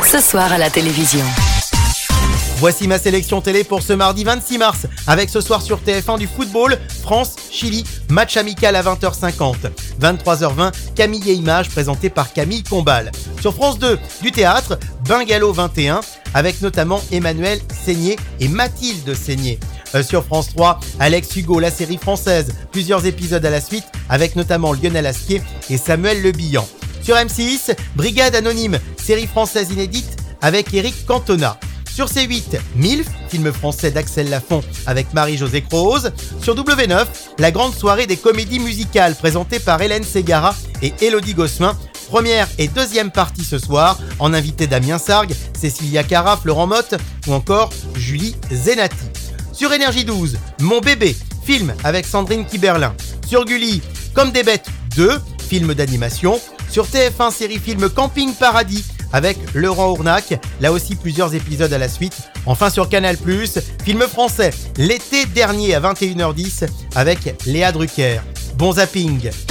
ce soir à la télévision. Voici ma sélection télé pour ce mardi 26 mars, avec ce soir sur TF1 du football, France-Chili, match amical à 20h50. 23h20, Camille et Images, présenté par Camille Combal. Sur France 2, du théâtre, Bungalow 21, avec notamment Emmanuel Seigné et Mathilde Seigné. Sur France 3, Alex Hugo, la série française, plusieurs épisodes à la suite, avec notamment Lionel Asquier et Samuel Le Bihan. Sur M6, Brigade Anonyme, série française inédite, avec Éric Cantona. Sur C8, MILF, film français d'Axel Lafont avec Marie-Josée Croze. Sur W9, la grande soirée des comédies musicales présentée par Hélène Ségara et Élodie Gossuin. Première et deuxième partie ce soir, en invité Damien Sargue, Cécilia Cara, Florent Motte ou encore Julie Zenati. Sur Énergie 12, Mon bébé, film avec Sandrine Kiberlin. Sur Gulli, Comme des bêtes 2, film d'animation. Sur TF1, série-film Camping Paradis avec Laurent Ournac, là aussi plusieurs épisodes à la suite. Enfin sur Canal+, film français L'été dernier à 21h10 avec Léa Drucker. Bon zapping.